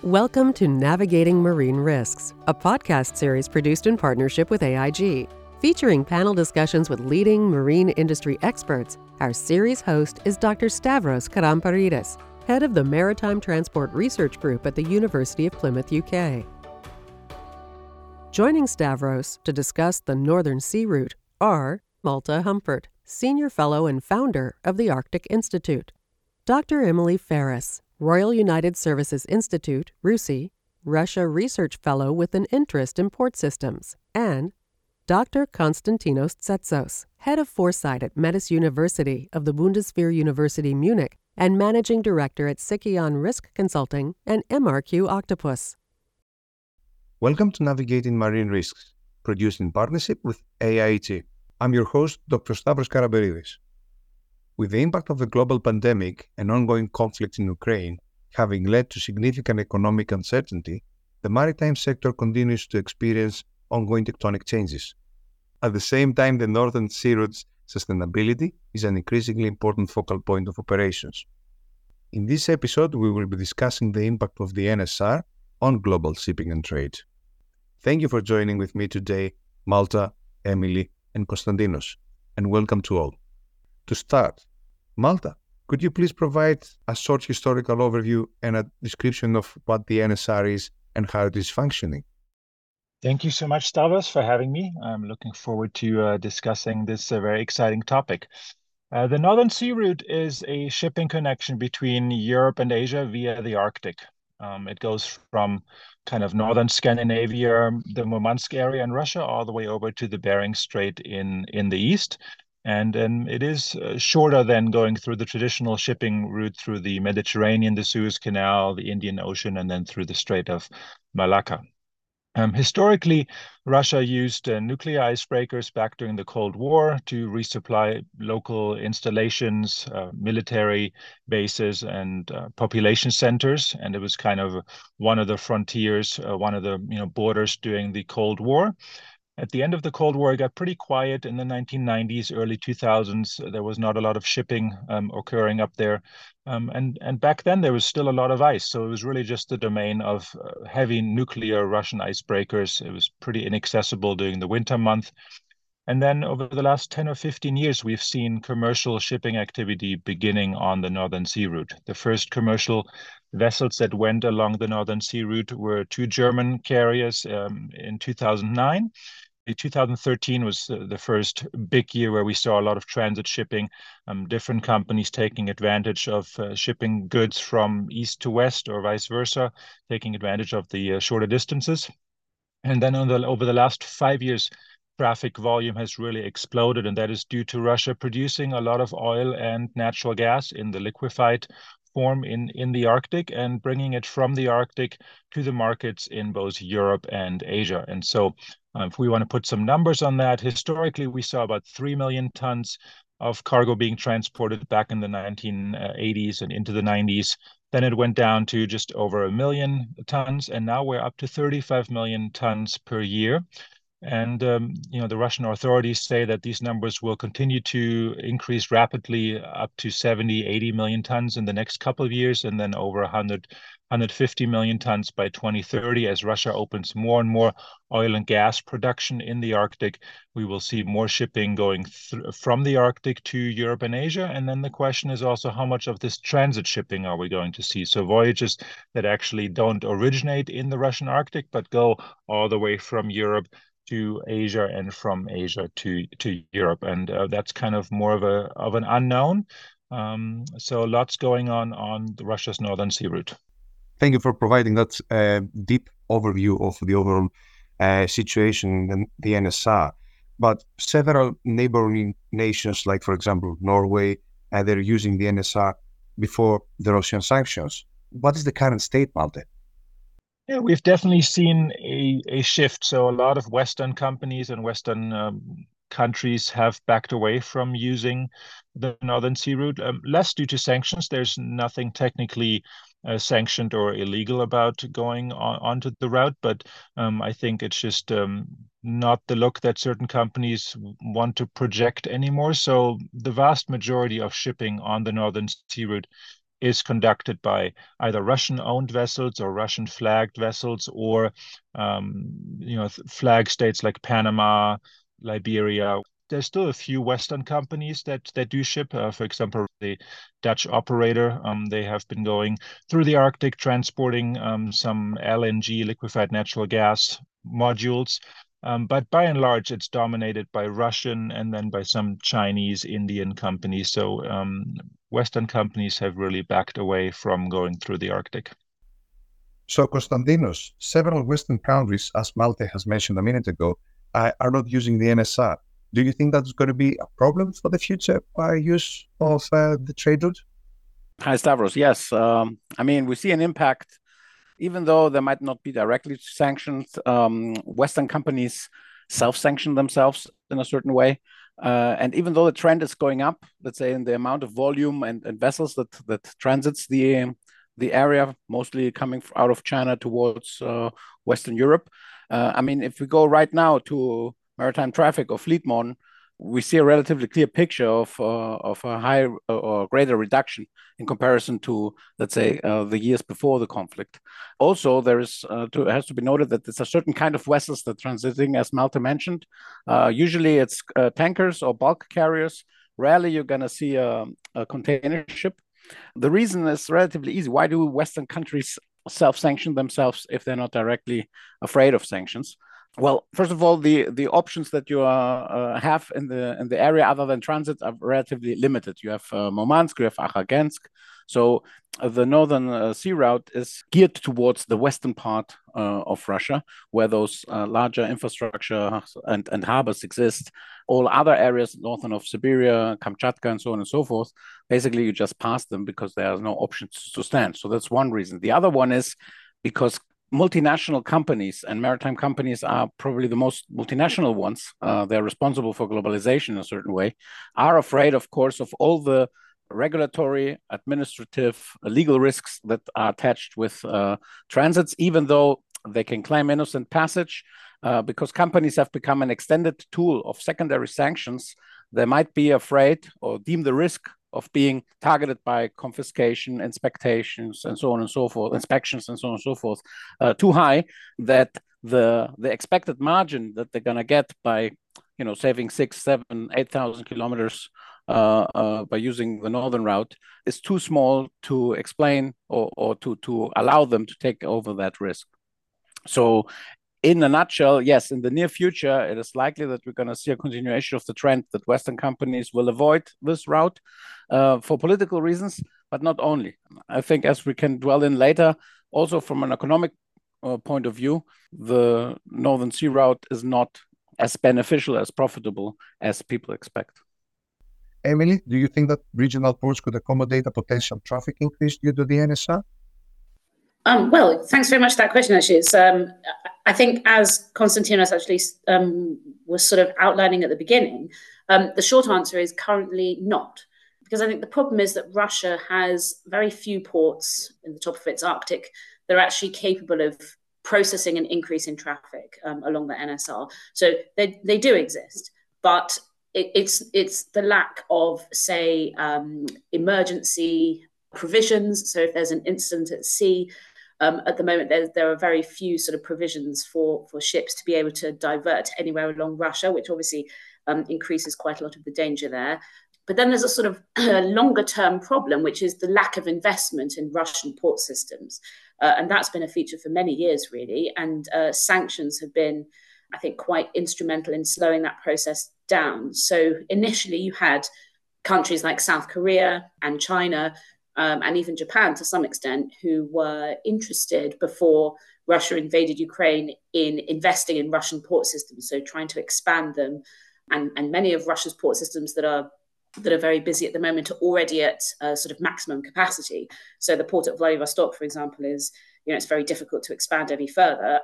Welcome to Navigating Marine Risks, a podcast series produced in partnership with AIG. Featuring panel discussions with leading marine industry experts, our series host is Dr. Stavros Karamparidis, head of the Maritime Transport Research Group at the University of Plymouth, UK. Joining Stavros to discuss the Northern Sea Route are Malte Humpert, Senior Fellow and founder of the Arctic Institute; Dr. Emily Ferris, Royal United Services Institute, RUSI, Russia Research Fellow with an interest in port systems; and Dr. Konstantinos Tsetsos, Head of Foresight at Metis University of the Bundeswehr University Munich and Managing Director at Sikion Risk Consulting and MRQ Octopus. Welcome to Navigating Marine Risks, produced in partnership with AIG. I'm your host, Dr. Stavros Karamparidis. With the impact of the global pandemic and ongoing conflict in Ukraine having led to significant economic uncertainty, the maritime sector continues to experience ongoing tectonic changes. At the same time, the Northern Sea Route's sustainability is an increasingly important focal point of operations. In this episode, we will be discussing the impact of the NSR on global shipping and trade. Thank you for joining with me today, Malte, Emily, and Konstantinos, and welcome to all. To start, Malte, could you please provide a short historical overview and a description of what the NSR is and how it is functioning? Thank you so much, Stavros, for having me. I'm looking forward to discussing this very exciting topic. The Northern Sea Route is a shipping connection between Europe and Asia via the Arctic. It goes from kind of northern Scandinavia, the Murmansk area in Russia, all the way over to the Bering Strait in the east. And it is shorter than going through the traditional shipping route through the Mediterranean, the Suez Canal, the Indian Ocean, and then through the Strait of Malacca. Historically, Russia used nuclear icebreakers back during the Cold War to resupply local installations, military bases, and population centers. And it was kind of one of the frontiers, one of the borders during the Cold War. At the end of the Cold War, it got pretty quiet in the 1990s, early 2000s. There was not a lot of shipping occurring up there. And back then, there was still a lot of ice. So it was really just the domain of heavy nuclear Russian icebreakers. It was pretty inaccessible during the winter month. And then over the last 10 or 15 years, we've seen commercial shipping activity beginning on the Northern Sea Route. The first commercial vessels that went along the Northern Sea Route were two German carriers in 2009. 2013 was the first big year where we saw a lot of transit shipping, different companies taking advantage of shipping goods from east to west or vice versa, taking advantage of the shorter distances. And then over the last 5 years, traffic volume has really exploded, and that is due to Russia producing a lot of oil and natural gas in the liquefied form in the Arctic and bringing it from the Arctic to the markets in both Europe and Asia. And so if we want to put some numbers on that, historically, we saw about 3 million tons of cargo being transported back in the 1980s and into the 90s. Then it went down to just over 1 million tons, and now we're up to 35 million tons per year. And the Russian authorities say that these numbers will continue to increase rapidly up to 70, 80 million tons in the next couple of years, and then over 100, 150 million tons by 2030. As Russia opens more and more oil and gas production in the Arctic, we will see more shipping going from the Arctic to Europe and Asia. And then the question is also, how much of this transit shipping are we going to see? So voyages that actually don't originate in the Russian Arctic, but go all the way from Europe to Asia and from Asia to Europe. And that's kind of more of an unknown. So lots going on Russia's Northern Sea Route. Thank you for providing that deep overview of the overall situation in the NSR. But several neighboring nations, like, for example, Norway, they're using the NSR before the Russian sanctions. What is the current state, Malte? Yeah, we've definitely seen a shift. So a lot of Western companies and Western countries have backed away from using the Northern Sea Route, less due to sanctions. There's nothing technically sanctioned or illegal about going onto the route, but I think it's just not the look that certain companies want to project anymore. So the vast majority of shipping on the Northern Sea Route is conducted by either Russian-owned vessels or Russian-flagged vessels, or flag states like Panama, Liberia. There's still a few Western companies that do ship. For example, the Dutch operator, they have been going through the Arctic, transporting some LNG, liquefied natural gas modules. But by and large, it's dominated by Russian and then by some Chinese, Indian companies. So Western companies have really backed away from going through the Arctic. So, Konstantinos, several Western countries, as Malte has mentioned a minute ago, are not using the NSR. Do you think that's going to be a problem for the future by use of the trade route? Hi, Stavros. Yes. We see an impact, even though there might not be directly sanctions. Western companies self-sanction themselves in a certain way. And even though the trend is going up, let's say in the amount of volume and vessels that transits the area, mostly coming out of China towards Western Europe. If we go right now to maritime traffic or Fleetmon, we see a relatively clear picture of a high or greater reduction in comparison to, let's say, the years before the conflict. Also, there is it has to be noted that there's a certain kind of vessels that are transiting, as Malte mentioned. Usually, it's tankers or bulk carriers. Rarely you're going to see a container ship. The reason is relatively easy. Why do Western countries self-sanction themselves if they're not directly afraid of sanctions? Well, first of all, the options that you have in the area other than transit are relatively limited. You have Murmansk, you have Akhagansk. So the northern sea route is geared towards the western part of Russia, where those larger infrastructure and harbors exist. All other areas northern of Siberia, Kamchatka, and so on and so forth, basically you just pass them because there are no options to stand. So that's one reason. The other one is because multinational companies, and maritime companies are probably the most multinational ones, they're responsible for globalization in a certain way, are afraid, of course, of all the regulatory, administrative, legal risks that are attached with transits, even though they can claim innocent passage, because companies have become an extended tool of secondary sanctions. They might be afraid or deem the risk of being targeted by confiscation, inspections, and so on and so forth, inspections and so on and so forth, too high, that the expected margin that they're going to get by, saving 6, 7, 8,000 kilometers by using the northern route is too small to explain or to allow them to take over that risk. So in a nutshell, yes, in the near future, it is likely that we're going to see a continuation of the trend that Western companies will avoid this route for political reasons, but not only. I think, as we can dwell in later, also from an economic point of view, the Northern Sea route is not as beneficial, as profitable as people expect. Emily, do you think that regional ports could accommodate a potential traffic increase due to the NSR? Well, thanks very much for that question, actually. It's, I think, as Konstantinos actually was sort of outlining at the beginning, the short answer is currently not. Because I think the problem is that Russia has very few ports in the top of its Arctic that are actually capable of processing an increase in traffic along the NSR. So they do exist, but it's the lack of, say, emergency provisions. So if there's an incident at sea, at the moment, there are very few sort of provisions for ships to be able to divert anywhere along Russia, which obviously increases quite a lot of the danger there. But then there's a sort of longer term problem, which is the lack of investment in Russian port systems. And that's been a feature for many years, really. And sanctions have been, I think, quite instrumental in slowing that process down. So initially you had countries like South Korea and China and even Japan to some extent, who were interested before Russia invaded Ukraine in investing in Russian port systems, so trying to expand them. And many of Russia's port systems that are very busy at the moment are already at sort of maximum capacity. So the port at Vladivostok, for example, is, it's very difficult to expand any further.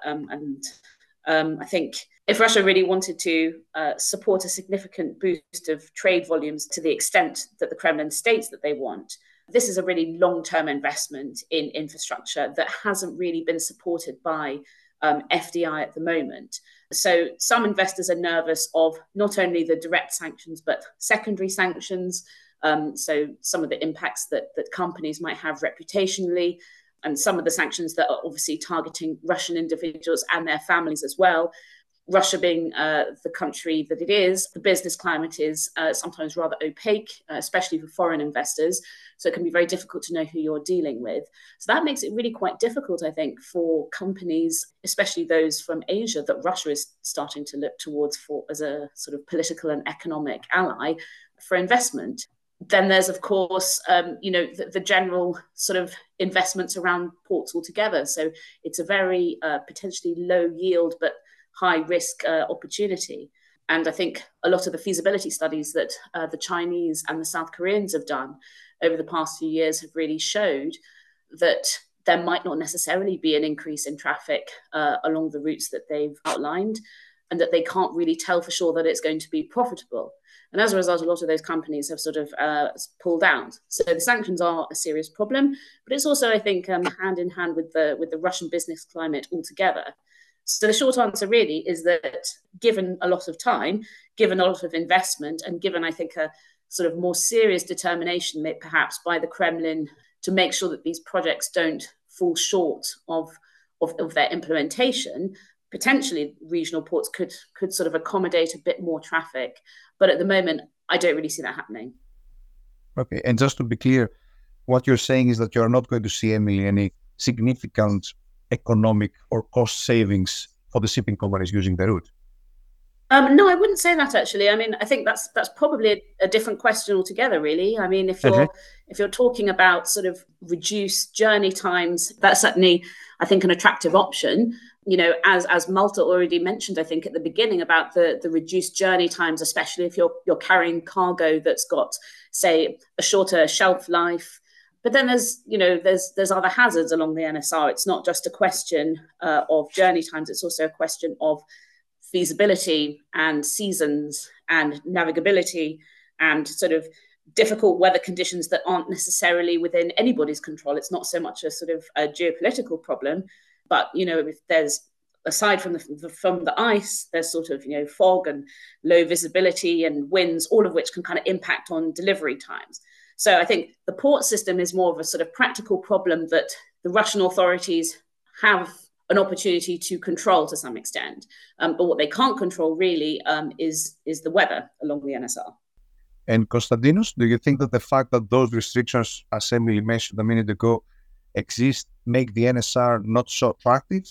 I think if Russia really wanted to support a significant boost of trade volumes to the extent that the Kremlin states that they want, this is a really long-term investment in infrastructure that hasn't really been supported by FDI at the moment. So some investors are nervous of not only the direct sanctions, but secondary sanctions. So some of the impacts that companies might have reputationally, and some of the sanctions that are obviously targeting Russian individuals and their families as well. Russia being the country that it is, the business climate is sometimes rather opaque, especially for foreign investors. So it can be very difficult to know who you're dealing with. So that makes it really quite difficult, I think, for companies, especially those from Asia, that Russia is starting to look towards for as a sort of political and economic ally for investment. Then there's, of course, the general sort of investments around ports altogether. So it's a very potentially low yield, but high risk opportunity. And I think a lot of the feasibility studies that the Chinese and the South Koreans have done over the past few years have really showed that there might not necessarily be an increase in traffic along the routes that they've outlined, and that they can't really tell for sure that it's going to be profitable. And as a result, a lot of those companies have sort of pulled out. So the sanctions are a serious problem, but it's also, I think, hand in hand with the Russian business climate altogether. So the short answer really is that given a lot of time, given a lot of investment, and given, I think, a sort of more serious determination, perhaps by the Kremlin, to make sure that these projects don't fall short of their implementation, potentially regional ports could sort of accommodate a bit more traffic. But at the moment, I don't really see that happening. Okay, and just to be clear, what you're saying is that you're not going to see, Emily, any significant economic or cost savings for the shipping companies using the route? No, I wouldn't say that, actually. I mean, I think that's probably a different question altogether, really. I mean, if you're talking about sort of reduced journey times, that's certainly, I think, an attractive option. You know, as Malta already mentioned, I think at the beginning, about the reduced journey times, especially if you're carrying cargo that's got, say, a shorter shelf life. But then there's other hazards along the NSR. It's not just a question of journey times. It's also a question of feasibility and seasons and navigability and sort of difficult weather conditions that aren't necessarily within anybody's control. It's not so much a sort of a geopolitical problem, but, you know, if there's, aside from the ice, there's sort of, you know, fog and low visibility and winds, all of which can kind of impact on delivery times. So I think the port system is more of a sort of practical problem that the Russian authorities have an opportunity to control to some extent. But what they can't control really is the weather along the NSR. And Konstantinos, do you think that the fact that those restrictions, as Emily mentioned a minute ago, exist, make the NSR not so attractive?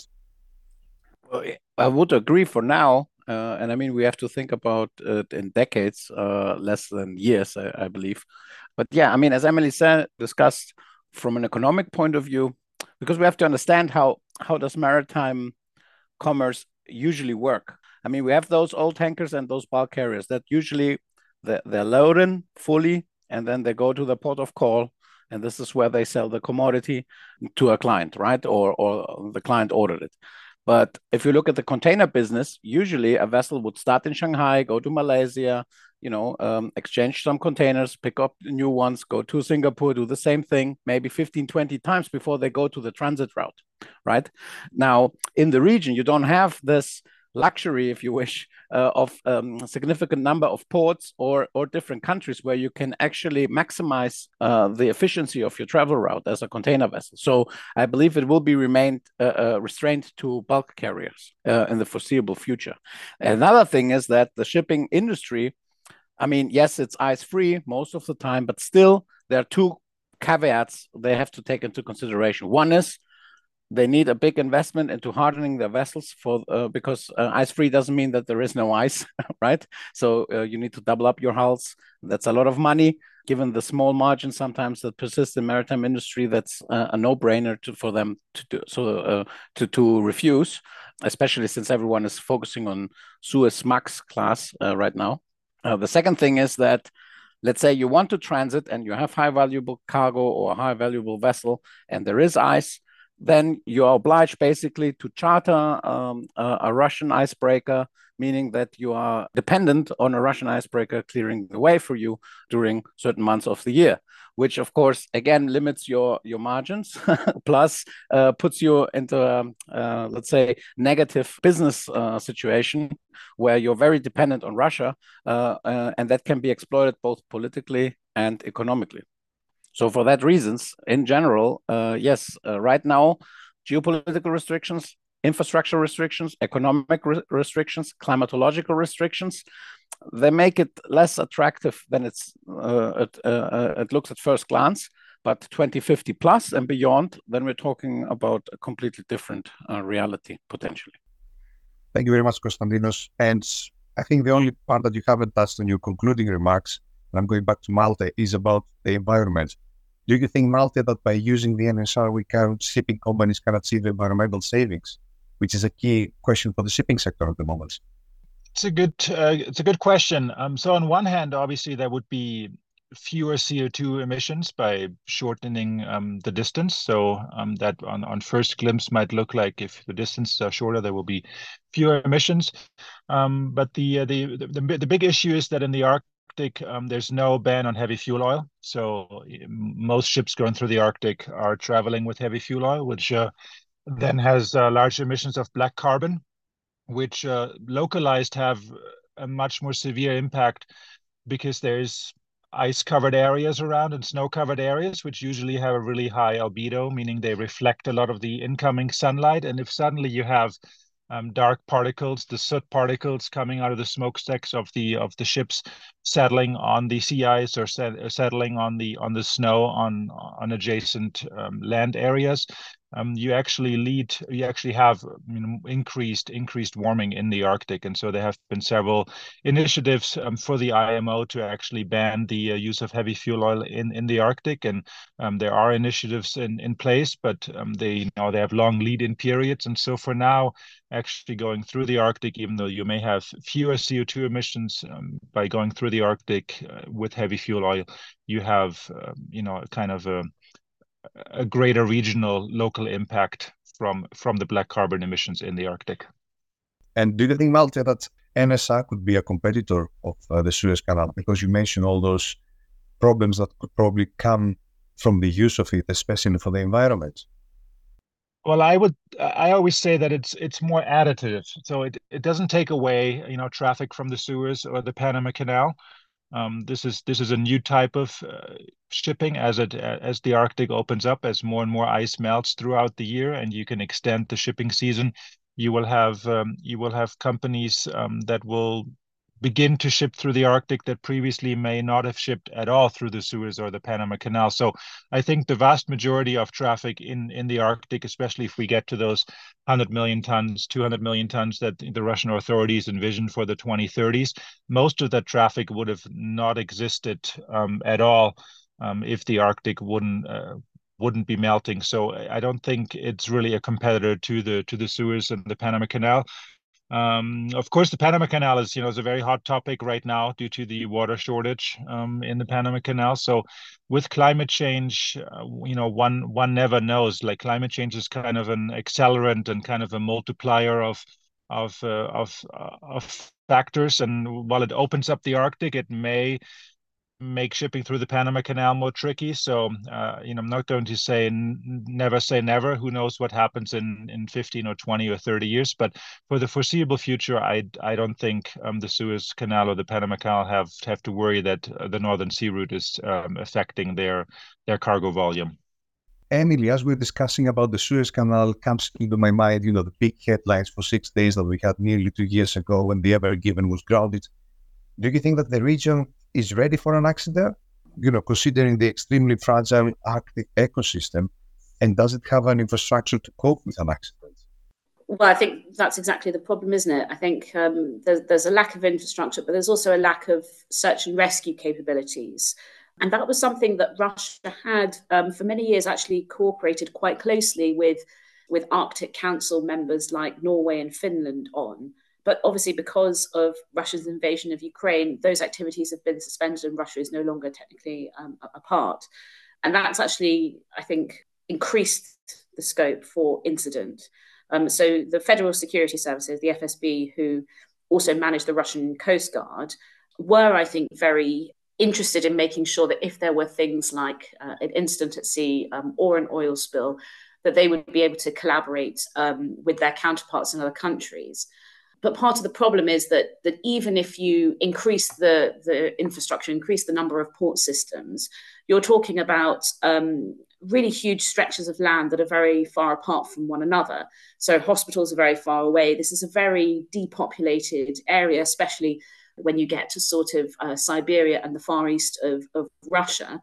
Well, I would agree for now. And I mean, we have to think about it in decades, less than years, I believe. But yeah, I mean, as Emily discussed from an economic point of view, because we have to understand how does maritime commerce usually work. I mean, we have those old tankers and those bulk carriers that usually they're loaded fully, and then they go to the port of call, and this is where they sell the commodity to a client, right? Or the client ordered it. But if you look at the container business, usually a vessel would start in Shanghai, go to Malaysia, exchange some containers, pick up new ones, go to Singapore, do the same thing, maybe 15, 20 times before they go to the transit route, right? Now, in the region, you don't have this luxury, if you wish, of a significant number of ports or different countries where you can actually maximize the efficiency of your travel route as a container vessel. So I believe it will be remained restrained to bulk carriers in the foreseeable future. Another thing is that the shipping industry, I mean, yes, it's ice-free most of the time, but still there are two caveats they have to take into consideration. One is they need a big investment into hardening their vessels because ice-free doesn't mean that there is no ice, right? So you need to double up your hulls. That's a lot of money. Given the small margin sometimes that persists in maritime industry, that's a no-brainer for them to do. So to refuse, especially since everyone is focusing on Suezmax class right now. The second thing is that, let's say you want to transit and you have high valuable cargo or a high valuable vessel and there is ice, then you are obliged basically to charter a Russian icebreaker, meaning that you are dependent on a Russian icebreaker clearing the way for you during certain months of the year, which of course again limits your margins, plus puts you into let's say negative business situation where you're very dependent on Russia, and that can be exploited both politically and economically. So for that reasons, in general, yes, right now, geopolitical restrictions, infrastructure restrictions, economic restrictions, climatological restrictions, they make it less attractive than it looks at first glance. But 2050 plus and beyond, then we're talking about a completely different reality, potentially. Thank you very much, Konstantinos. And I think the only part that you haven't touched on your concluding remarks, and I'm going back to Malte, is about the environment. Do you think, Malte, that by using the NSR, we can, shipping companies can achieve environmental savings, which is a key question for the shipping sector at the moment? It's a good question. So on one hand, obviously, there would be fewer CO2 emissions by shortening the distance. So that on first glimpse might look like if the distances are shorter, there will be fewer emissions. But the big issue is that in the Arctic, there's no ban on heavy fuel oil. So most ships going through the Arctic are traveling with heavy fuel oil, which then has large emissions of black carbon, which localized have a much more severe impact because there's ice-covered areas around and snow-covered areas, which usually have a really high albedo, meaning they reflect a lot of the incoming sunlight. And if suddenly you have dark particles, the soot particles coming out of the smokestacks of the ships, settling on the sea ice or settling on the snow on adjacent land areas, you actually have increased warming in the Arctic. And so there have been several initiatives for the IMO to actually ban the use of heavy fuel oil in the Arctic. And there are initiatives in place, but they have long lead-in periods. And so for now, actually going through the Arctic, even though you may have fewer CO2 emissions by going through the Arctic with heavy fuel oil, you have kind of a greater regional local impact from the black carbon emissions in the Arctic. And do you think, Malte, that NSR could be a competitor of the Suez Canal? Because you mentioned all those problems that could probably come from the use of it, especially for the environment. Well, I always say that it's more additive. So it doesn't take away, traffic from the Suez or the Panama Canal. This is a new type of shipping as the Arctic opens up, as more and more ice melts throughout the year, and you can extend the shipping season. You will have companies that will begin to ship through the Arctic that previously may not have shipped at all through the Suez or the Panama Canal. So I think the vast majority of traffic in the Arctic, especially if we get to those 100 million tons, 200 million tons that the Russian authorities envisioned for the 2030s, most of that traffic would have not existed at all if the Arctic wouldn't be melting. So I don't think it's really a competitor to the Suez and the Panama Canal. Of course, the Panama Canal is a very hot topic right now due to the water shortage in the Panama Canal. So with climate change, one never knows. Like, climate change is kind of an accelerant and kind of a multiplier of factors. And while it opens up the Arctic, it may make shipping through the Panama Canal more tricky. So, I'm not going to say never say never. Who knows what happens in 15 or 20 or 30 years. But for the foreseeable future, I don't think the Suez Canal or the Panama Canal have to worry that the Northern Sea Route is affecting their cargo volume. Emily, as we're discussing about the Suez Canal, comes into my mind, the big headlines for 6 days that we had nearly 2 years ago when the Ever Given was grounded. Do you think that the region is ready for an accident, considering the extremely fragile Arctic ecosystem, and does it have an infrastructure to cope with an accident? Well, I think that's exactly the problem, isn't it? I think there's a lack of infrastructure, but there's also a lack of search and rescue capabilities. And that was something that Russia had for many years actually cooperated quite closely with Arctic Council members like Norway and Finland on. But obviously, because of Russia's invasion of Ukraine, those activities have been suspended and Russia is no longer technically a part. And that's actually, I think, increased the scope for incident. So the Federal Security Services, the FSB, who also manage the Russian Coast Guard, were, I think, very interested in making sure that if there were things like an incident at sea or an oil spill, that they would be able to collaborate with their counterparts in other countries. But part of the problem is that even if you increase the infrastructure, increase the number of port systems, you're talking about really huge stretches of land that are very far apart from one another. So hospitals are very far away. This is a very depopulated area, especially when you get to sort of Siberia and the far east of Russia.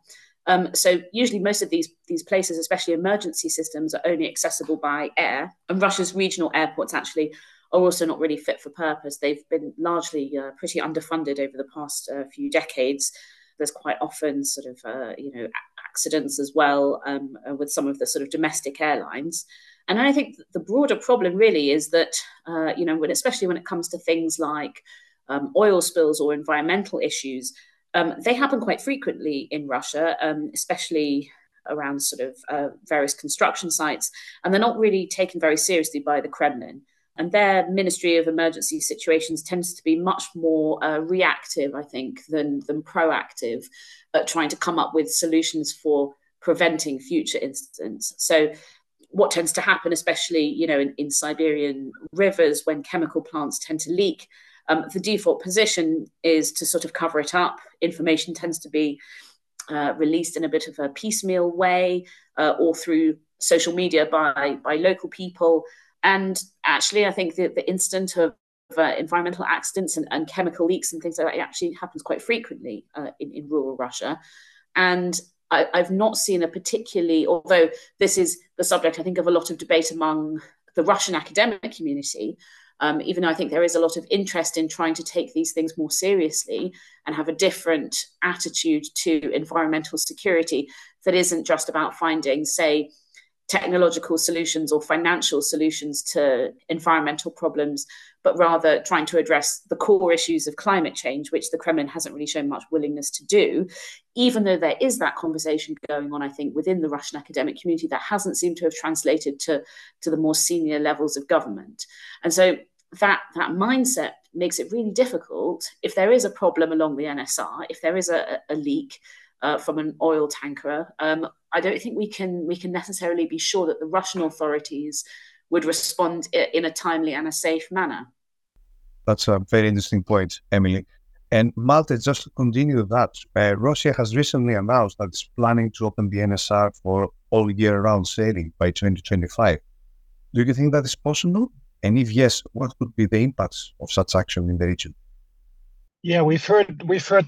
So usually most of these places, especially emergency systems, are only accessible by air. And Russia's regional airports actually are also not really fit for purpose. They've been largely pretty underfunded over the past few decades. There's quite often sort of, accidents as well with some of the sort of domestic airlines. And I think the broader problem really is that, especially when it comes to things like oil spills or environmental issues, they happen quite frequently in Russia, especially around sort of various construction sites, and they're not really taken very seriously by the Kremlin. And their Ministry of Emergency Situations tends to be much more reactive, I think, than proactive at trying to come up with solutions for preventing future incidents. So what tends to happen, especially, in Siberian rivers when chemical plants tend to leak, the default position is to sort of cover it up. Information tends to be released in a bit of a piecemeal way or through social media by local people. And actually, I think the incident of environmental accidents and chemical leaks and things like that actually happens quite frequently in rural Russia. And I've not seen a particularly, although this is the subject, I think, of a lot of debate among the Russian academic community, even though I think there is a lot of interest in trying to take these things more seriously and have a different attitude to environmental security that isn't just about finding, say, technological solutions or financial solutions to environmental problems, but rather trying to address the core issues of climate change, which the Kremlin hasn't really shown much willingness to do, even though there is that conversation going on, I think, within the Russian academic community that hasn't seemed to have translated to the more senior levels of government. And so that mindset makes it really difficult if there is a problem along the NSR, if there is a leak from an oil tanker. I don't think we can necessarily be sure that the Russian authorities would respond in a timely and a safe manner. That's a very interesting point, Emily. And Malte, just to continue that, Russia has recently announced that it's planning to open the NSR for all year-round sailing by 2025. Do you think that is possible? And if yes, what could be the impacts of such action in the region? Yeah, we've heard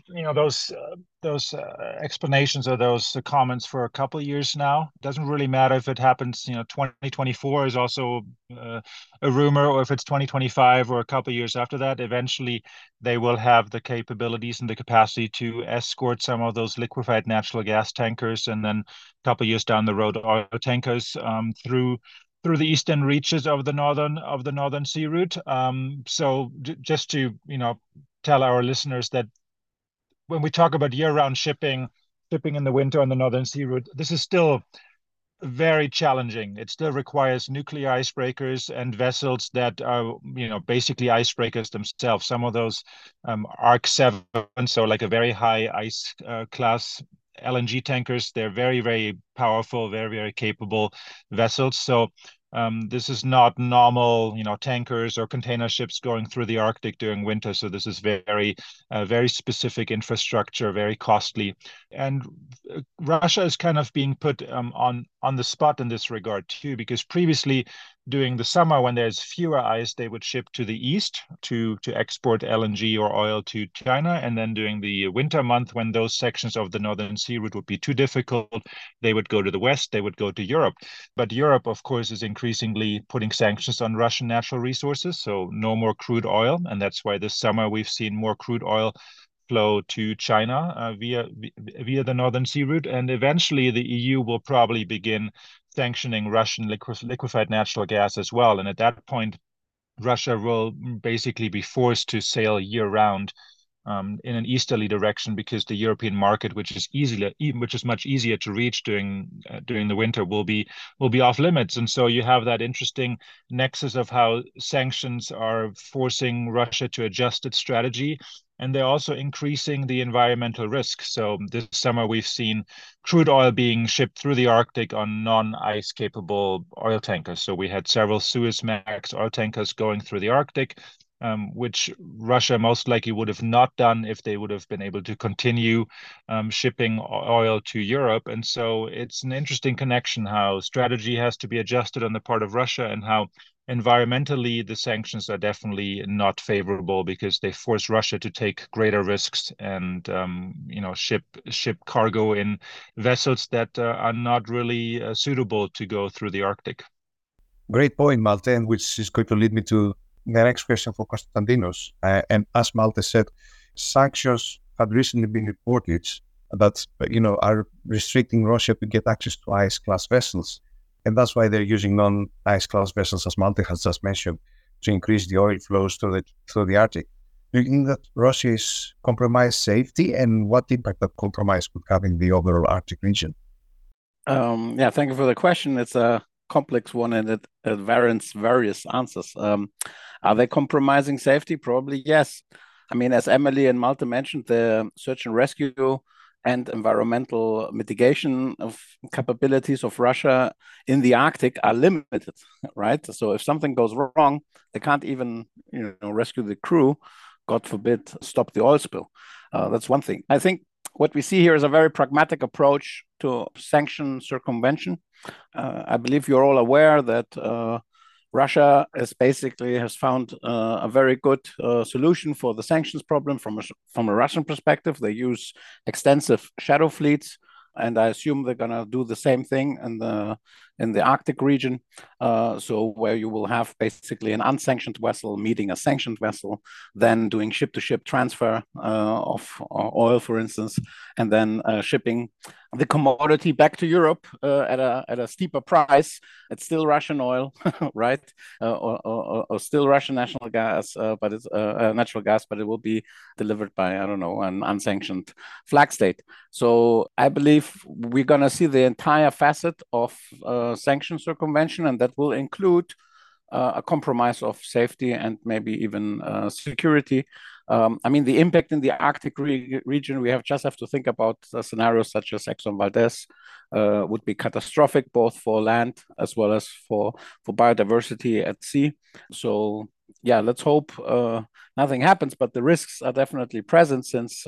those explanations or those comments for a couple of years now. It doesn't really matter if it happens. 2024 is also a rumor, or if it's 2025 or a couple of years after that. Eventually, they will have the capabilities and the capacity to escort some of those liquefied natural gas tankers, and then a couple of years down the road, oil tankers through the eastern reaches of the northern sea route. So just to tell our listeners that when we talk about year-round shipping in the winter on the Northern Sea Route, this is still very challenging. It still requires nuclear icebreakers and vessels that are, basically icebreakers themselves. Some of those Arc 7, so like a very high ice class LNG tankers, they're very, very powerful, very, very capable vessels. So this is not normal, tankers or container ships going through the Arctic during winter. So this is very, very specific infrastructure, very costly. And Russia is kind of being put on the spot in this regard too, because previously during the summer when there's fewer ice, they would ship to the east to export LNG or oil to China. And then during the winter month, when those sections of the Northern Sea Route would be too difficult, they would go to the west, they would go to Europe. But Europe, of course, is increasingly putting sanctions on Russian natural resources, so no more crude oil. And that's why this summer we've seen more crude oil flow to China via the Northern Sea Route. And eventually the EU will probably begin sanctioning Russian liquefied natural gas as well. And at that point, Russia will basically be forced to sail year-round in an easterly direction, because the European market, which is much easier to reach during the winter, will be off limits. And so you have that interesting nexus of how sanctions are forcing Russia to adjust its strategy, and they're also increasing the environmental risk. So this summer we've seen crude oil being shipped through the Arctic on non-ice capable oil tankers. So we had several Suezmax oil tankers going through the Arctic, which Russia most likely would have not done if they would have been able to continue shipping oil to Europe. And so it's an interesting connection how strategy has to be adjusted on the part of Russia, and how environmentally the sanctions are definitely not favorable, because they force Russia to take greater risks and ship cargo in vessels that are not really suitable to go through the Arctic. Great point, Malte, and which is going to lead me to the next question for Konstantinos. And as Malte said, sanctions had recently been reported that are restricting Russia to get access to ice-class vessels. And that's why they're using non-ice class vessels, as Malte has just mentioned, to increase the oil flows through the Arctic. Do you think that Russia is compromised safety, and what impact that compromise could have in the overall Arctic region? Thank you for the question. It's a complex one, and it warrants various answers. Are they compromising safety? Probably yes. I mean, as Emily and Malte mentioned, the search and rescue and environmental mitigation of capabilities of Russia in the Arctic are limited, right? So if something goes wrong, they can't even rescue the crew, God forbid, stop the oil spill. That's one thing. I think what we see here is a very pragmatic approach to sanction circumvention. I believe you're all aware that Russia has found a very good solution for the sanctions problem from a Russian perspective. They use extensive shadow fleets, and I assume they're going to do the same thing in the Arctic region. So where you will have basically an unsanctioned vessel meeting a sanctioned vessel, then doing ship-to-ship transfer of oil, for instance, and then shipping the commodity back to Europe at a steeper price. It's still Russian oil, right? Or still Russian national gas, but it's natural gas, but it will be delivered by, an unsanctioned flag state. So I believe we're going to see the entire facet of sanction circumvention, and that will include a compromise of safety and maybe even security. The impact in the Arctic region, we just have to think about scenarios such as Exxon Valdez would be catastrophic, both for land as well as for biodiversity at sea. So yeah, let's hope nothing happens, but the risks are definitely present, since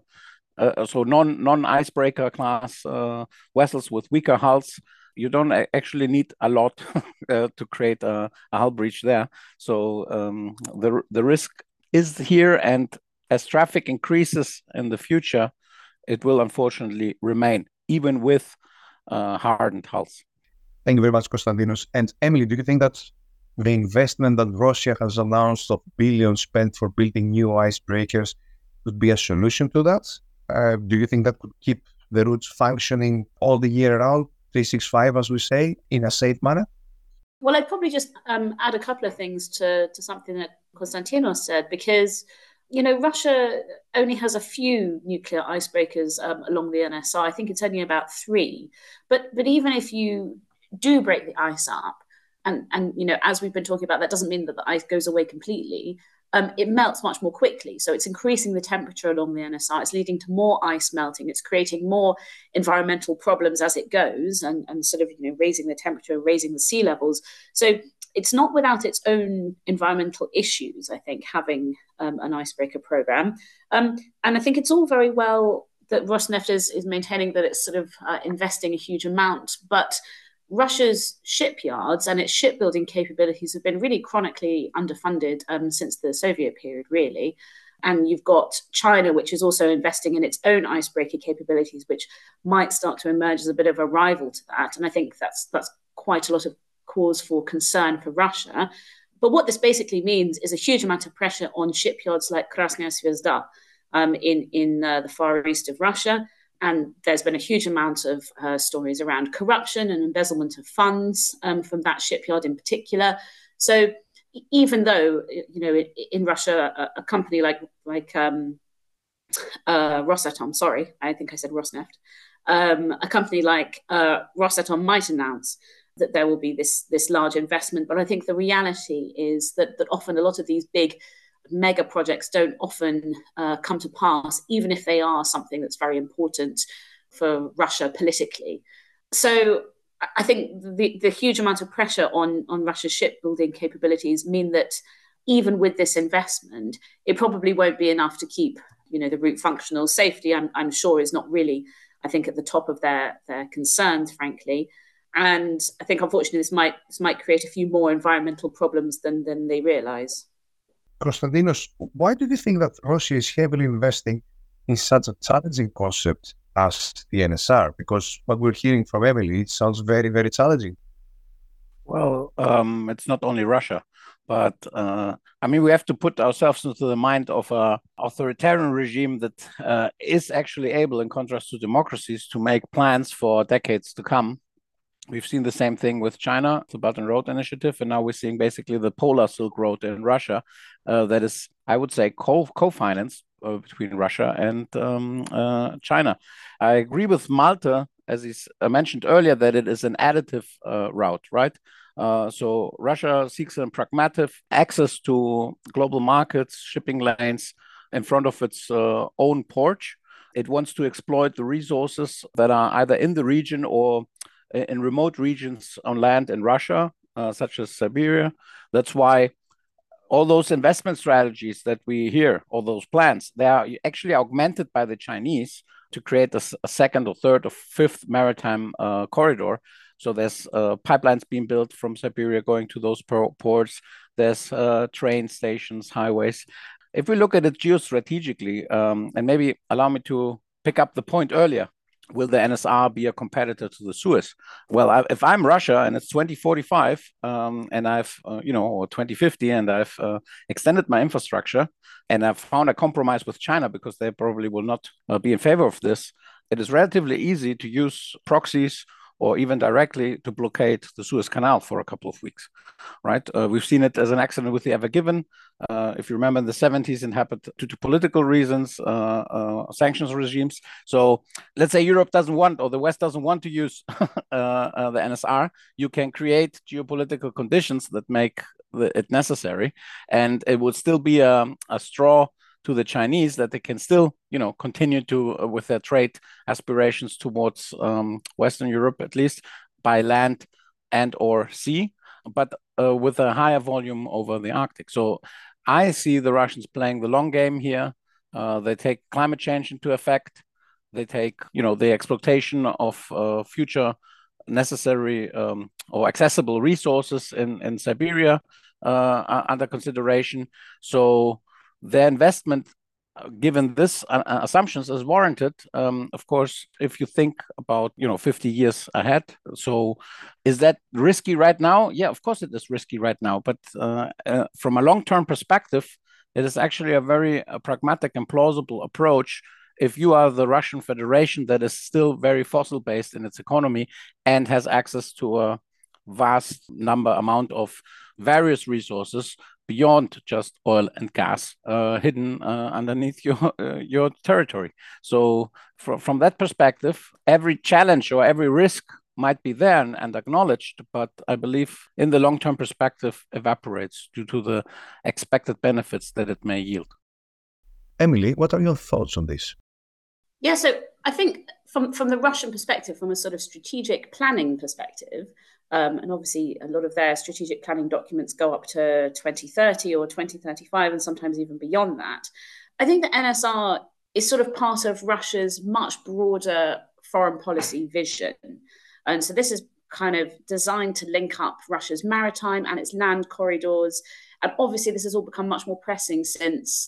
so non-icebreaker class vessels with weaker hulls, you don't actually need a lot to create a hull breach there. So the risk is here, and as traffic increases in the future, it will unfortunately remain, even with hardened hulls. Thank you very much, Konstantinos. And Emily, do you think that the investment that Russia has announced of billions spent for building new icebreakers could be a solution to that? Do you think that could keep the routes functioning all the year round, 365, as we say, in a safe manner? Well, I'd probably just add a couple of things to something that Konstantinos said, because, Russia only has a few nuclear icebreakers along the NSR. I think it's only about 3. But even if you do break the ice up, and as we've been talking about, that doesn't mean that the ice goes away completely. It melts much more quickly. So it's increasing the temperature along the NSR. It's leading to more ice melting. It's creating more environmental problems as it goes, and sort of, raising the temperature, raising the sea levels. So it's not without its own environmental issues, I think, having an icebreaker program. And I think it's all very well that Rosneft is maintaining that it's sort of investing a huge amount, but Russia's shipyards and its shipbuilding capabilities have been really chronically underfunded since the Soviet period, really. And you've got China, which is also investing in its own icebreaker capabilities, which might start to emerge as a bit of a rival to that. And I think that's quite a lot of cause for concern for Russia. But what this basically means is a huge amount of pressure on shipyards like Krasnaya Zvezda in the far east of Russia. And there's been a huge amount of stories around corruption and embezzlement of funds from that shipyard in particular. So even though, in Russia, a company like Rosatom, sorry, I think I said Rosneft, a company like Rosatom might announce that there will be this large investment. But I think the reality is that often a lot of these big mega projects don't often come to pass, even if they are something that's very important for Russia politically. So I think the huge amount of pressure on Russia's shipbuilding capabilities mean that even with this investment, it probably won't be enough to keep, the route functional. Safety, I'm sure, is not really, I think, at the top of their concerns, frankly. And I think, unfortunately, this might create a few more environmental problems than they realize. Konstantinos, why do you think that Russia is heavily investing in such a challenging concept as the NSR? Because what we're hearing from Emily, it sounds very, very challenging. Well, it's not only Russia, but we have to put ourselves into the mind of an authoritarian regime that is actually able, in contrast to democracies, to make plans for decades to come. We've seen the same thing with China, the Belt and Road Initiative, and now we're seeing basically the Polar Silk Road in Russia that is, I would say, co-financed between Russia and China. I agree with Malte, as he mentioned earlier, that it is an additive route, right? So Russia seeks a pragmatic access to global markets, shipping lanes in front of its own port. It wants to exploit the resources that are either in the region or in remote regions on land in Russia, such as Siberia. That's why all those investment strategies that we hear, all those plans, they are actually augmented by the Chinese to create a second or third or fifth maritime corridor. So there's pipelines being built from Siberia going to those ports. There's train stations, highways. If we look at it geostrategically, and maybe allow me to pick up the point earlier, will the NSR be a competitor to the Suez? Well, if I'm Russia and it's 2045 and I've, or 2050 and I've extended my infrastructure and I've found a compromise with China because they probably will not be in favor of this, it is relatively easy to use proxies or even directly to blockade the Suez Canal for a couple of weeks, right? We've seen it as an accident with the Ever Given. If you remember in the 70s, it happened due to political reasons, sanctions regimes. So let's say Europe doesn't want, or the West doesn't want to use the NSR, you can create geopolitical conditions that make it necessary. And it would still be a straw to the Chinese that they can still, continue to with their trade aspirations towards Western Europe, at least by land and or sea, but with a higher volume over the Arctic. So I see the Russians playing the long game here. They take climate change into effect. They take, the exploitation of future necessary or accessible resources in Siberia under consideration. So their investment, given this assumptions, is warranted. Of course, if you think about 50 years ahead. So, is that risky right now? Yeah, of course it is risky right now. But from a long-term perspective, it is actually a very pragmatic and plausible approach. If you are the Russian Federation that is still very fossil-based in its economy and has access to a vast amount of various resources beyond just oil and gas hidden underneath your territory. So from that perspective, every challenge or every risk might be there and acknowledged, but I believe in the long-term perspective evaporates due to the expected benefits that it may yield. Emily, what are your thoughts on this? Yeah, so I think from the Russian perspective, from a sort of strategic planning perspective, and obviously a lot of their strategic planning documents go up to 2030 or 2035 and sometimes even beyond that. I think the NSR is sort of part of Russia's much broader foreign policy vision. And so this is kind of designed to link up Russia's maritime and its land corridors. And obviously this has all become much more pressing since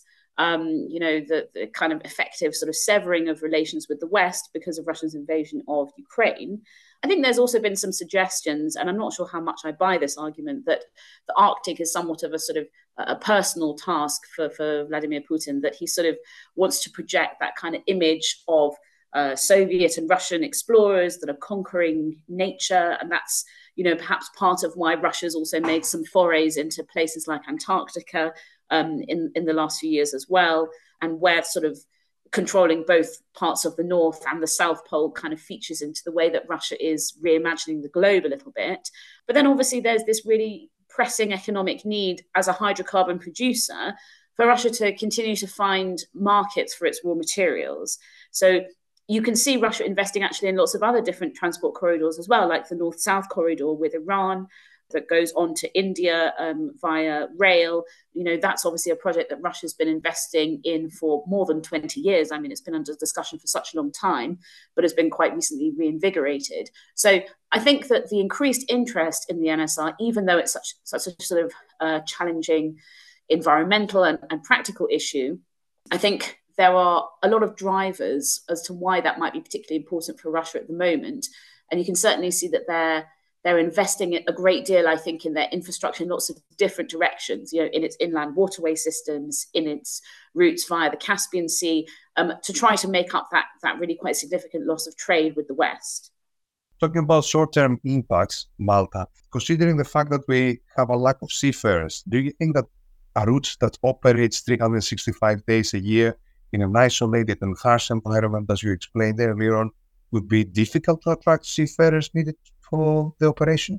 the kind of effective sort of severing of relations with the West because of Russia's invasion of Ukraine. I think there's also been some suggestions, and I'm not sure how much I buy this argument, that the Arctic is somewhat of a sort of a personal task for Vladimir Putin, that he sort of wants to project that kind of image of Soviet and Russian explorers that are conquering nature. And that's, perhaps part of why Russia's also made some forays into places like Antarctica in the last few years as well, and where sort of controlling both parts of the North and the South Pole kind of features into the way that Russia is reimagining the globe a little bit. But then obviously there's this really pressing economic need as a hydrocarbon producer for Russia to continue to find markets for its raw materials. So you can see Russia investing actually in lots of other different transport corridors as well, like the North-South corridor with Iran that goes on to India via rail. That's obviously a project that Russia's been investing in for more than 20 years. I mean, it's been under discussion for such a long time, but has been quite recently reinvigorated. So I think that the increased interest in the NSR, even though it's such a sort of challenging environmental and practical issue, I think there are a lot of drivers as to why that might be particularly important for Russia at the moment. And you can certainly see that they're investing a great deal, I think, in their infrastructure in lots of different directions, in its inland waterway systems, in its routes via the Caspian Sea, to try to make up that really quite significant loss of trade with the West. Talking about short-term impacts, Malta, considering the fact that we have a lack of seafarers, do you think that a route that operates 365 days a year in an isolated and harsh environment, as you explained earlier on, would be difficult to attract seafarers needed for the operation?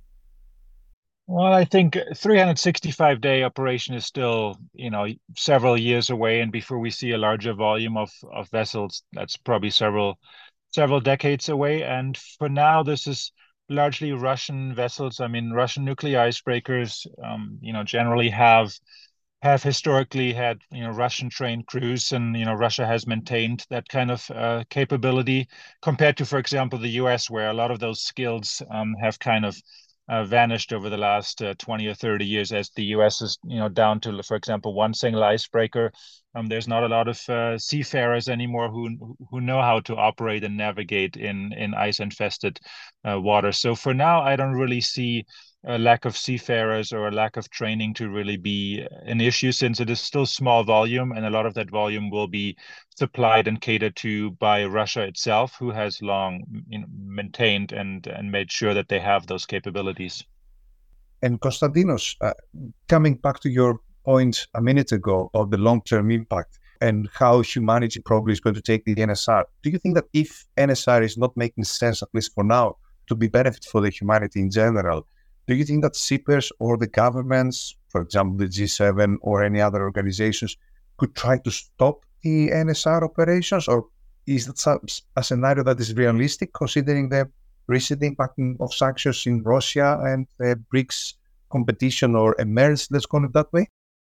Well, I think 365-day operation is still, several years away, and before we see a larger volume of vessels, that's probably several decades away. And for now, this is largely Russian vessels. I mean, Russian nuclear icebreakers, generally have historically had, Russian trained crews, and, Russia has maintained that kind of capability compared to, for example, the US, where a lot of those skills have kind of vanished over the last 20 or 30 years as the US is, down to, for example, one single icebreaker. There's not a lot of seafarers anymore who know how to operate and navigate in ice-infested water. So for now, I don't really see a lack of seafarers or a lack of training to really be an issue, since it is still small volume, and a lot of that volume will be supplied and catered to by Russia itself, who has long maintained and made sure that they have those capabilities. And Konstantinos, coming back to your point a minute ago of the long-term impact and how humanity probably is going to take the NSR, do you think that if NSR is not making sense, at least for now, to be benefit for the humanity in general, do you think that shippers or the governments, for example, the G7 or any other organizations, could try to stop the NSR operations? Or is that a scenario that is realistic, considering the recent impact of sanctions in Russia and the BRICS competition or emerged, let's call it that way?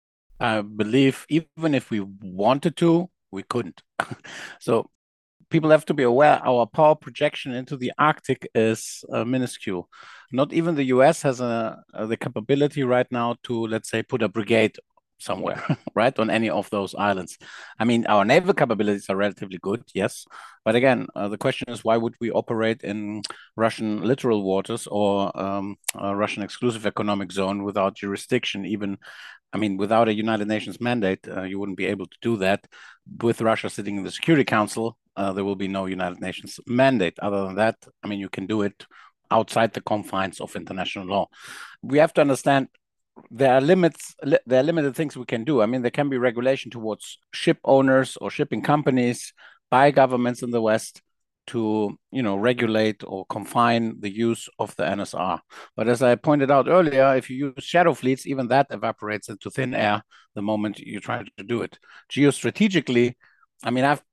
I believe even if we wanted to, we couldn't. So people have to be aware our power projection into the Arctic is minuscule. Not even the US has the capability right now to, let's say, put a brigade somewhere, right, on any of those islands. I mean, our naval capabilities are relatively good, yes. But again, the question is, why would we operate in Russian littoral waters or a Russian exclusive economic zone without jurisdiction? Even, I mean, without a United Nations mandate, you wouldn't be able to do that. With Russia sitting in the Security Council, there will be no United Nations mandate. Other than that, I mean, you can do it outside the confines of international law. We have to understand there are limits. There are limited things we can do. I mean, there can be regulation towards ship owners or shipping companies by governments in the West to, regulate or confine the use of the NSR. But as I pointed out earlier, if you use shadow fleets, even that evaporates into thin air the moment you try to do it. Geostrategically, I mean, I've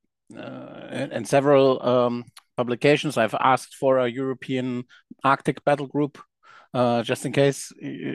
in several publications, I've asked for a European Arctic battle group, just in case,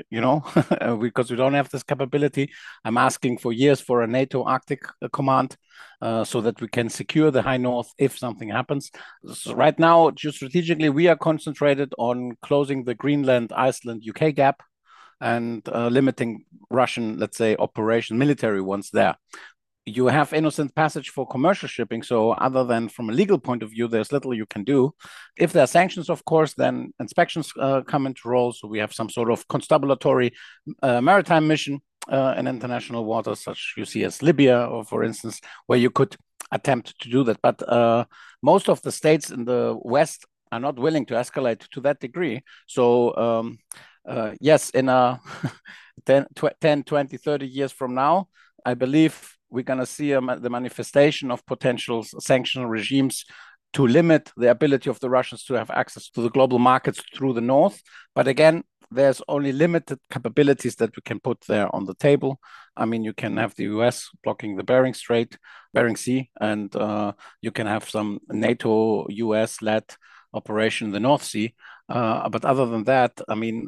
because we don't have this capability. I'm asking for years for a NATO Arctic command so that we can secure the High North if something happens. So right now, geostrategically, we are concentrated on closing the Greenland, Iceland, UK gap and limiting Russian, let's say, military ones there. You have innocent passage for commercial shipping. So other than from a legal point of view, there's little you can do. If there are sanctions, of course, then inspections come into role. So we have some sort of constabulatory maritime mission in international waters, such you see as Libya, or for instance, where you could attempt to do that. But most of the states in the West are not willing to escalate to that degree. So yes, in 10, 20, 30 years from now, I believe we're going to see the manifestation of potential sanction regimes to limit the ability of the Russians to have access to the global markets through the north. But again, there's only limited capabilities that we can put there on the table. I mean, you can have the US blocking the Bering Sea, and you can have some NATO US-led operation in the North Sea. But other than that, I mean,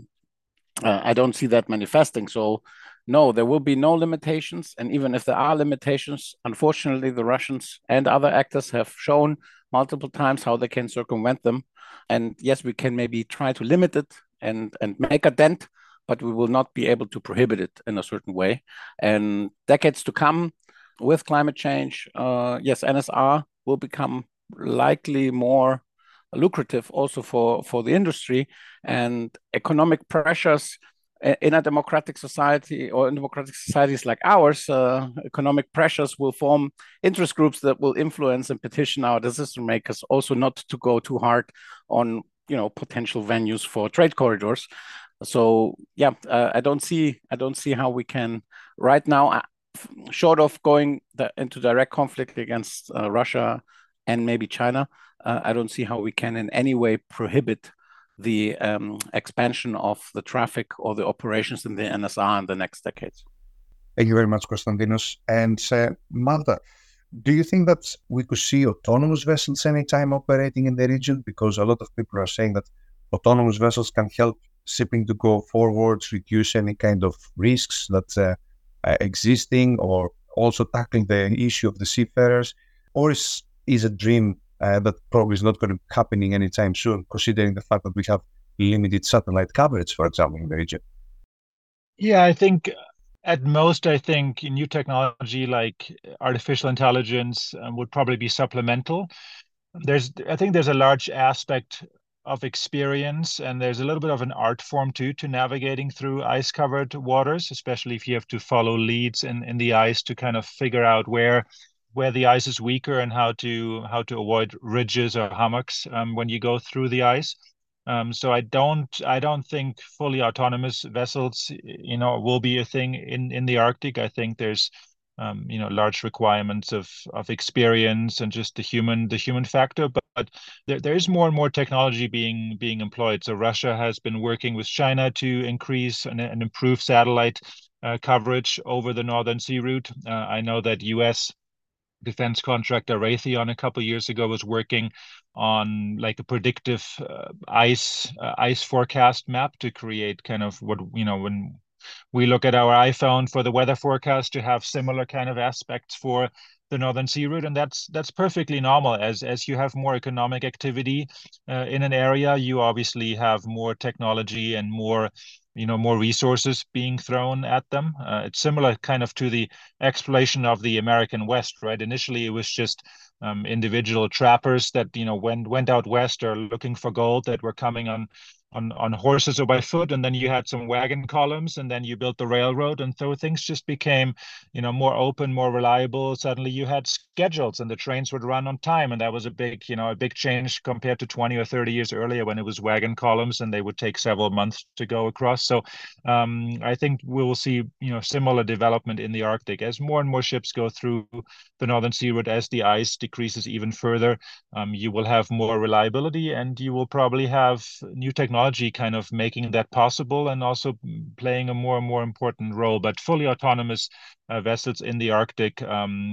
I don't see that manifesting. So no, there will be no limitations. And even if there are limitations, unfortunately, the Russians and other actors have shown multiple times how they can circumvent them. And yes, we can maybe try to limit it and make a dent, but we will not be able to prohibit it in a certain way. And decades to come with climate change, yes, NSR will become likely more lucrative also for the industry, and economic pressures in a democratic society or in democratic societies like ours, economic pressures will form interest groups that will influence and petition our decision makers also not to go too hard on potential venues for trade corridors. So yeah, I don't see how we can right now, short of going into direct conflict against Russia and maybe China, I don't see how we can in any way prohibit the expansion of the traffic or the operations in the NSR in the next decades. Thank you very much, Konstantinos. And Malta, do you think that we could see autonomous vessels anytime operating in the region? Because a lot of people are saying that autonomous vessels can help shipping to go forwards, reduce any kind of risks that are existing, or also tackling the issue of the seafarers, or is a dream that probably is not going to be happening anytime soon, considering the fact that we have limited satellite coverage, for example, in the region? Yeah, I think at most, new technology like artificial intelligence would probably be supplemental. I think there's a large aspect of experience, and there's a little bit of an art form too to navigating through ice-covered waters, especially if you have to follow leads in the ice to kind of figure out where the ice is weaker and how to avoid ridges or hummocks when you go through the ice. So I don't think fully autonomous vessels, will be a thing in the Arctic. I think there's large requirements of experience and just the human factor. But there is more and more technology being employed. So Russia has been working with China to increase and improve satellite coverage over the Northern Sea route. I know that U.S. defense contractor Raytheon a couple of years ago was working on like a predictive ice forecast map to create kind of what, when we look at our iPhone for the weather forecast, to have similar kind of aspects for the Northern Sea route. And that's perfectly normal. As you have more economic activity in an area, you obviously have more technology and more resources being thrown at them. It's similar kind of to the exploration of the American West, right? Initially, it was just individual trappers that went out west or looking for gold that were coming on horses or by foot, and then you had some wagon columns, and then you built the railroad, and so things just became more open, more reliable. Suddenly you had schedules, and the trains would run on time, and that was a big change compared to 20 or 30 years earlier when it was wagon columns and they would take several months to go across. So I think we will see similar development in the Arctic as more and more ships go through the Northern Sea route. As the ice decreases even further, you will have more reliability, and you will probably have new technology kind of making that possible and also playing a more and more important role. But fully autonomous vessels in the Arctic,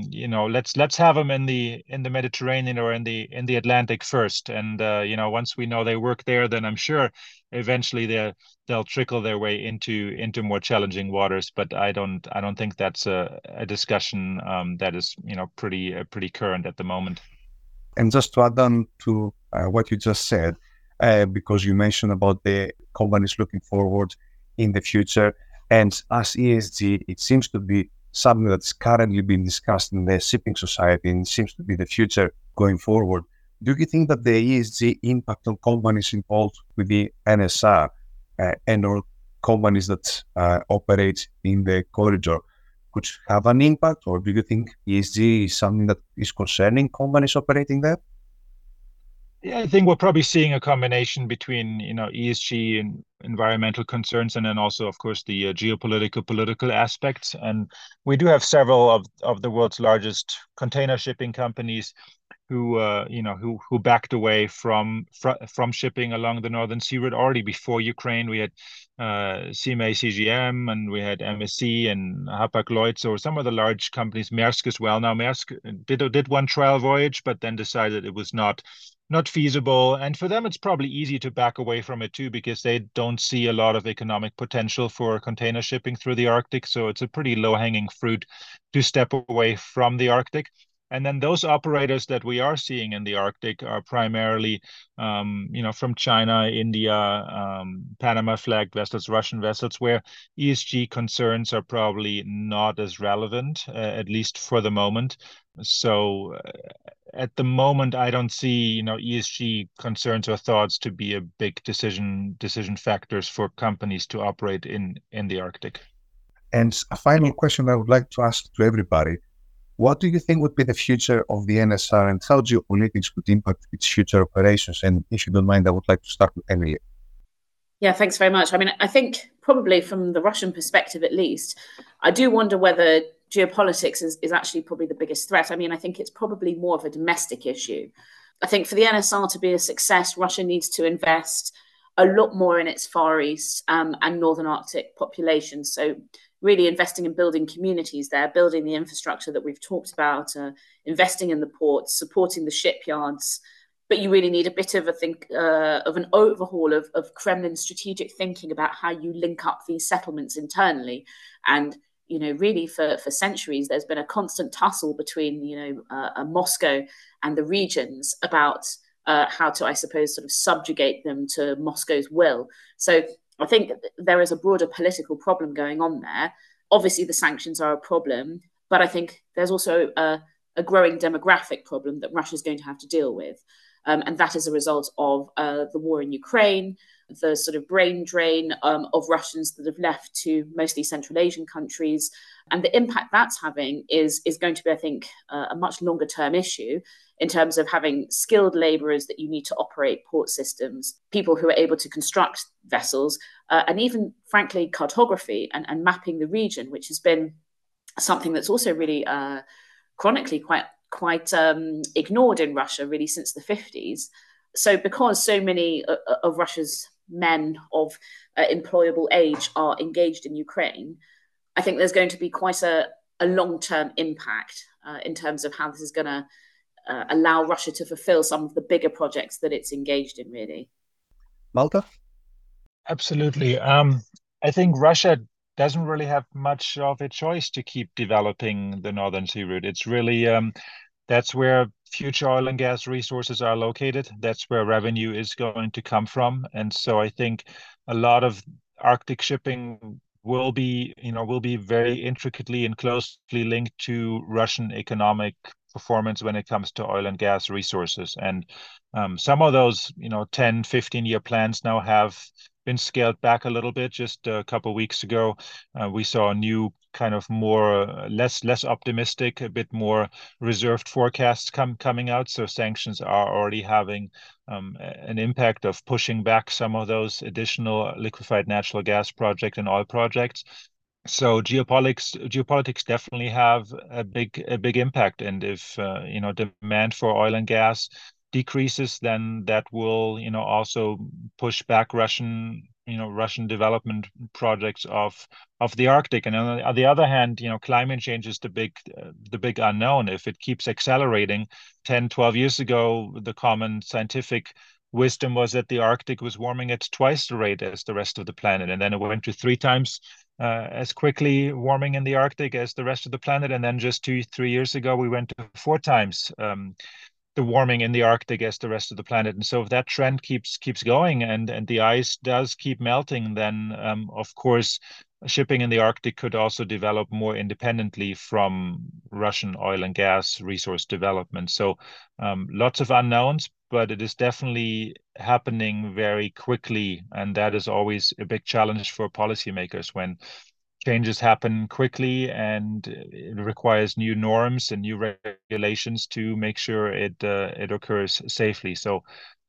let's have them in the Mediterranean or in the Atlantic first, and once we know they work there, then I'm sure eventually they'll trickle their way into more challenging waters. But I don't think that's a discussion that is pretty current at the moment. And just to add on to what you just said, because you mentioned about the companies looking forward in the future, and as ESG, it seems to be something that's currently being discussed in the shipping society and seems to be the future going forward. Do you think that the ESG impact on companies involved with the NSR and or companies that operate in the corridor could have an impact, or do you think ESG is something that is concerning companies operating there? Yeah, I think we're probably seeing a combination between, ESG and environmental concerns, and then also, of course, the geopolitical, political aspects. And we do have several of the world's largest container shipping companies who backed away from shipping along the Northern Sea Route already before Ukraine. We had CMA CGM, and we had MSC and Hapag-Lloyd. So some of the large companies, Maersk as well. Now Maersk did one trial voyage, but then decided it was not feasible. And for them, it's probably easy to back away from it too, because they don't see a lot of economic potential for container shipping through the Arctic. So it's a pretty low-hanging fruit to step away from the Arctic. And then those operators that we are seeing in the Arctic are primarily, from China, India, Panama flagged vessels, Russian vessels, where ESG concerns are probably not as relevant, at least for the moment. So at the moment, I don't see, ESG concerns or thoughts to be a big decision factors for companies to operate in the Arctic. And a final question I would like to ask to everybody. What do you think would be the future of the NSR, and how geopolitics would impact its future operations? And if you don't mind, I would like to start with Emily. Yeah, thanks very much. I mean, I think probably from the Russian perspective, at least, I do wonder whether geopolitics is actually probably the biggest threat. I mean, I think it's probably more of a domestic issue. I think for the NSR to be a success, Russia needs to invest a lot more in its Far East and Northern Arctic population. So really investing in building communities there, building the infrastructure that we've talked about, investing in the ports, supporting the shipyards. But you really need a bit of an overhaul of Kremlin strategic thinking about how you link up these settlements internally. And really for centuries, there's been a constant tussle between Moscow and the regions about how to, I suppose, sort of subjugate them to Moscow's will. So I think there is a broader political problem going on there. Obviously, the sanctions are a problem, but I think there's also a growing demographic problem that Russia's going to have to deal with. And that is a result of the war in Ukraine, the sort of brain drain of Russians that have left to mostly Central Asian countries. And the impact that's having is going to be, I think, a much longer term issue in terms of having skilled laborers that you need to operate port systems, people who are able to construct vessels, and even, frankly, cartography and mapping the region, which has been something that's also really chronically quite ignored in Russia, really, since the 50s. So because so many of Russia's men of employable age are engaged in Ukraine, I think there's going to be quite a long-term impact in terms of how this is going to allow Russia to fulfill some of the bigger projects that it's engaged in, really. Malta? Absolutely. I think Russia doesn't really have much of a choice to keep developing the Northern Sea Route. It's really, that's where future oil and gas resources are located. That's where revenue is going to come from. And so I think a lot of Arctic shipping will be very intricately and closely linked to Russian economic performance when it comes to oil and gas resources. And some of those, 10, 15-year plans now have been scaled back a little bit. Just a couple of weeks ago, we saw a new kind of less optimistic, a bit more reserved forecasts coming out. So sanctions are already having an impact of pushing back some of those additional liquefied natural gas projects and oil projects. So geopolitics definitely have a big impact. And if demand for oil and gas decreases, then that will also push back Russian development projects of the Arctic. And on the other hand, climate change is the big unknown. If it keeps accelerating, 10, 12 years ago, the common scientific wisdom was that the Arctic was warming at twice the rate as the rest of the planet, and then it went to 3 times as quickly warming in the Arctic as the rest of the planet, and then just 2-3 years ago we went to 4 times the warming in the Arctic as the rest of the planet. And so if that trend keeps going and the ice does keep melting, then of course shipping in the Arctic could also develop more independently from Russian oil and gas resource development. So lots of unknowns, but it is definitely happening very quickly. And that is always a big challenge for policymakers when changes happen quickly, and it requires new norms and new regulations to make sure it occurs safely. So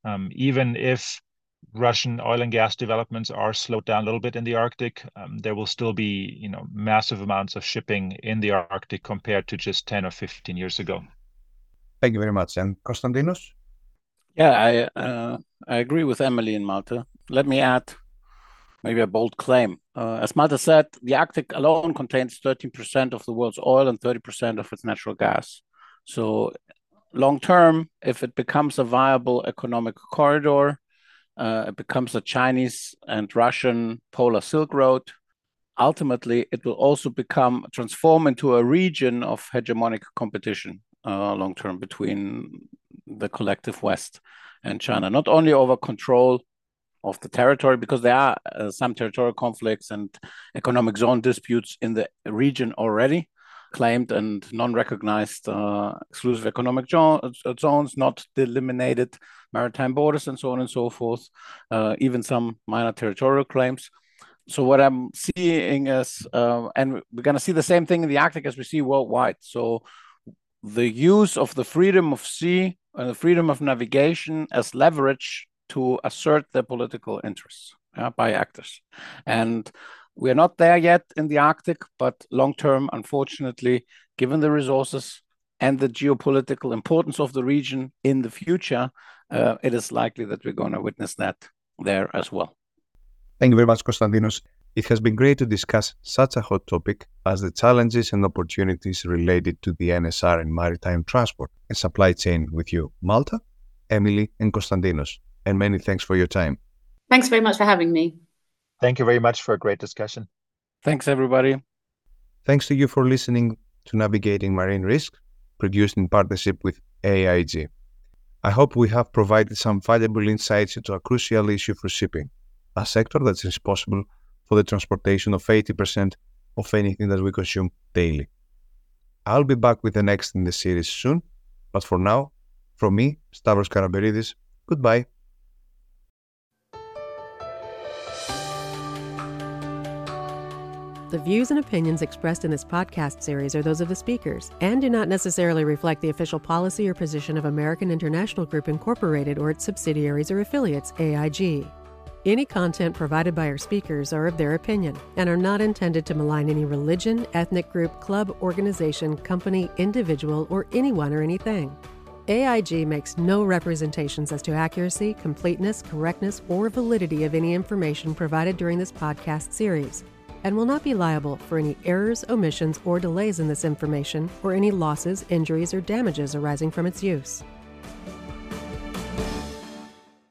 even if Russian oil and gas developments are slowed down a little bit in the Arctic, there will still be massive amounts of shipping in the Arctic compared to just 10 or 15 years ago. Thank you very much. And Konstantinos? Yeah, I agree with Emily and Malte. Let me add maybe a bold claim. As Malte said, the Arctic alone contains 13% of the world's oil and 30% of its natural gas. So long term, if it becomes a viable economic corridor, it becomes a Chinese and Russian polar Silk Road. Ultimately, it will also transform into a region of hegemonic competition long term between the collective West and China, not only over control of the territory, because there are some territorial conflicts and economic zone disputes in the region already, claimed and non-recognized exclusive economic zones, not delimited maritime borders, and so on and so forth, even some minor territorial claims. So what I'm seeing is, and we're going to see the same thing in the Arctic as we see worldwide. So the use of the freedom of sea and the freedom of navigation as leverage to assert their political interests by actors. And we're not there yet in the Arctic, but long-term, unfortunately, given the resources and the geopolitical importance of the region in the future, it is likely that we're going to witness that there as well. Thank you very much, Konstantinos. It has been great to discuss such a hot topic as the challenges and opportunities related to the NSR and maritime transport and supply chain with you, Malte, Emily, and Konstantinos. And many thanks for your time. Thanks very much for having me. Thank you very much for a great discussion. Thanks, everybody. Thanks to you for listening to Navigating Marine Risks, produced in partnership with AIG. I hope we have provided some valuable insights into a crucial issue for shipping, a sector that's responsible for the transportation of 80% of anything that we consume daily. I'll be back with the next in the series soon, but for now, from me, Stavros Karaberidis, goodbye. The views and opinions expressed in this podcast series are those of the speakers and do not necessarily reflect the official policy or position of American International Group Incorporated or its subsidiaries or affiliates, AIG. Any content provided by our speakers are of their opinion and are not intended to malign any religion, ethnic group, club, organization, company, individual, or anyone or anything. AIG makes no representations as to accuracy, completeness, correctness, or validity of any information provided during this podcast series, and will not be liable for any errors, omissions, or delays in this information, or any losses, injuries, or damages arising from its use.